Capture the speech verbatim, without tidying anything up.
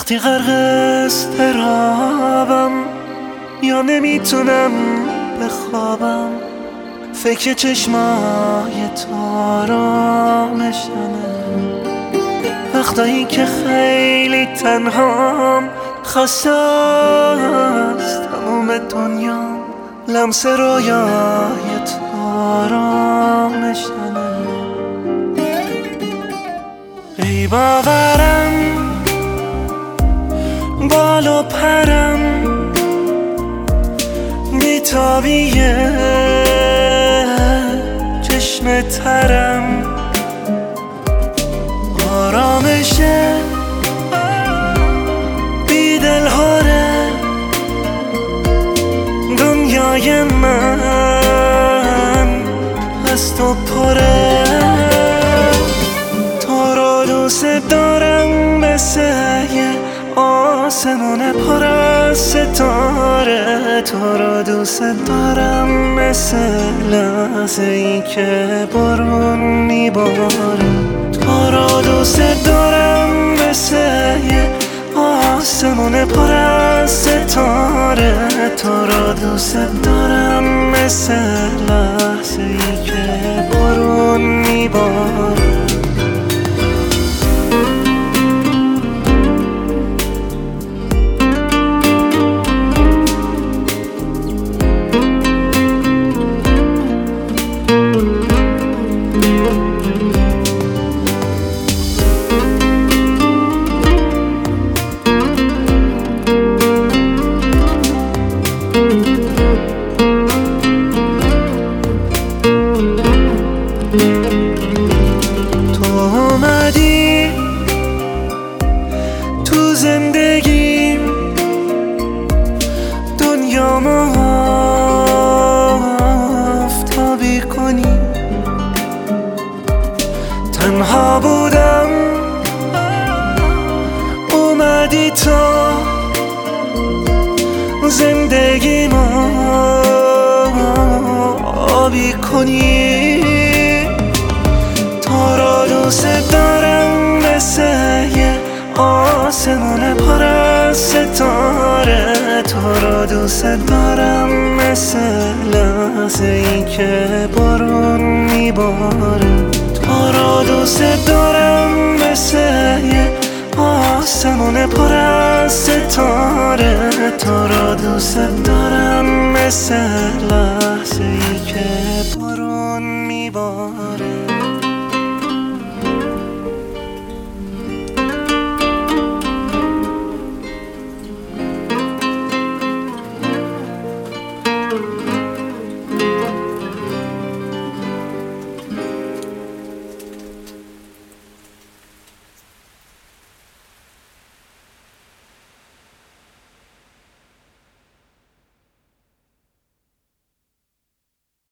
وقتی غرق اضطرابم یا نمیتونم بخوابم، فکر چشمای تارامشمه. وقتایی که خیلی تنهام، خسته است تموم دنیام، لمس رویای تارامشمه. ای باورم بال و پرم، بیتابیه چشم ترم، آرامشه بی دلهاره دنیای من از تو پره. تو رو دوست دارم مثل یه آسمون پر از ستاره، تو رو دوست دارم مثل لحظه ای که بارون میباره. تو رو دوست دارم مثل یه آسمون پر از ستاره، تو رو دوست دارم مثل لحظه ای که بارون میباره. تو اومدی تو زندگیم، دنیامو آفتابی کنی. تنها بودم اومدی تو زندگیمو آبی کنی. تو رو دوست دارم مثل یه آسمون پر از ستاره، تو رو دوست دارم مثل لحظه ای که بارون میباره. تو رو دوست دارم مثل یه آسمون پر از ستاره، تو رو دوست دارم مثل لحظه ای که بارون میباره.